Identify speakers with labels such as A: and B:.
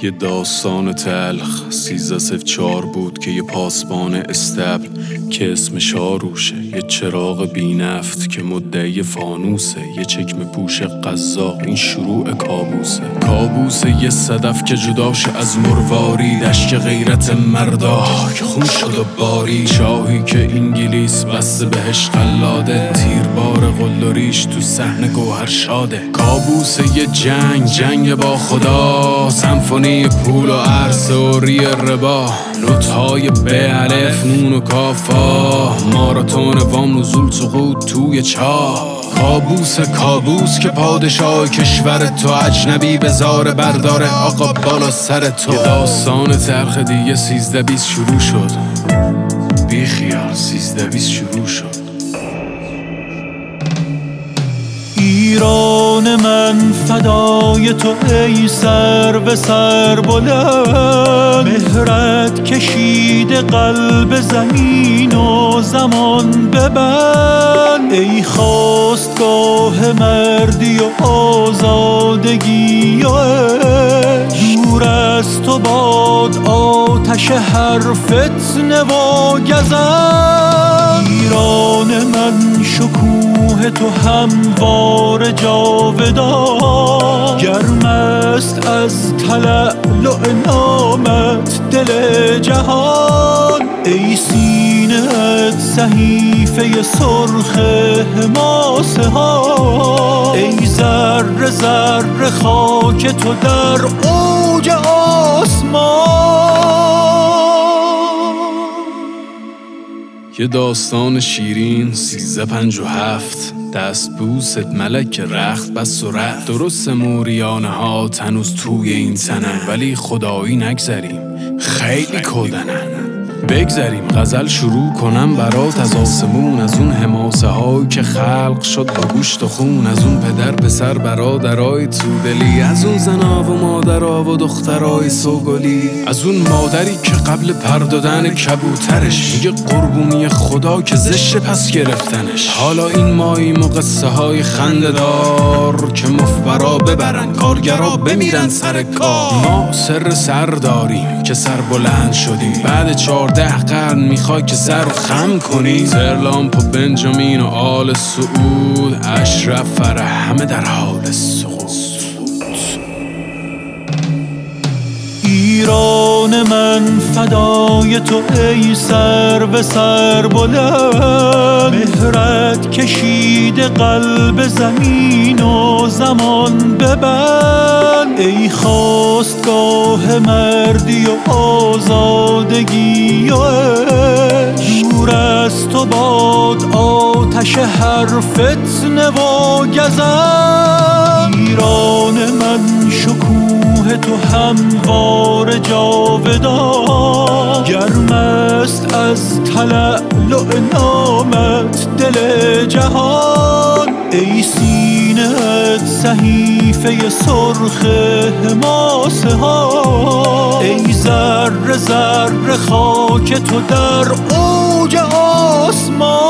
A: یه داستان تلخ 1304 بود که یه پاسبان استبل که اسمش آروشه، یه چراغ بینفت که مدعی فانوسه، یه چکمه پوش قزاق، این شروع کابوسه یه صدف که جداشه از مرواری، دشت غیرت مردا که خون شد و باری، شاهی که انگلیس بسته بهش قلاده، تیربار قلدریش تو صحن گوهر شاده. کابوس یه جنگ با خدا، سمفونی پول و عرصه و ری ربا، نوت‌های به الف نون و کافا، ماراتون وام نزول سقوط توی چاه. کابوس که پادشاه کشور تو اجنبی بزاره برداره آقا بالا سر تو. یه داستان تلخ دیگه 13-20 شروع شد، بی خیال 13-20 شروع شد.
B: ایران من فدای تو ای سر به سر بلند، مهرت کشیده قلب زمین و زمان ببند، ای خواستگاه مردی و آزادگی و عشق، دور از تو باد آتش هر فتنه و گزند. ایران من شکوه تو هموار جاودان، گرم است از تلألؤ نامت دل جهان، ای سینه‌ات صحیفه سرخ حماسه ها، ای ذره ذره خاک تو در اوج آسمان.
A: یه داستان شیرین 1357، دست بوست ملک رخت بس و رفت. درست موریانه ها هنوز توی این تنن، ولی خدایی نگذریم خیلی کودنن. بگذریم غزل شروع کنم برات از آسمون، از اون حماسه هایی که خلق شد با گوشت و خون، از اون پدر پسر برادرای تودلی، از اون زنا و مادرها و دخترای سوگلی، از اون مادری که قبل پر دادن کبوترش میگه قربونی خدا که زشت پس گرفتنش. حالا این ماییم و قصه های خنده دار که مفبرا ببرن کارگرا بمیرن سر کار. ما سر داریم که سر بلند شدیم، بعد 14 قرن میخوای که سر رو خم کنی. زرلامپ و بنجامین و آل سعود، اشرف فرح همه در حال سقوط.
B: ایران من فدای تو ای سر به سر بلند، مهرت کشیده قلب زمین و زمان ببند، ای خواستگاه مردی و آزادگی و عشق، دور از تو باد آتش هر فتنه و گزند. ایران من شکوه تو هموار جاودان، گرم است از تلألؤ نامت دل جهان، ای سینه‌ات صحیفه سرخ حماسه ها، ای ذره ذره خاک تو در اوج آسمان.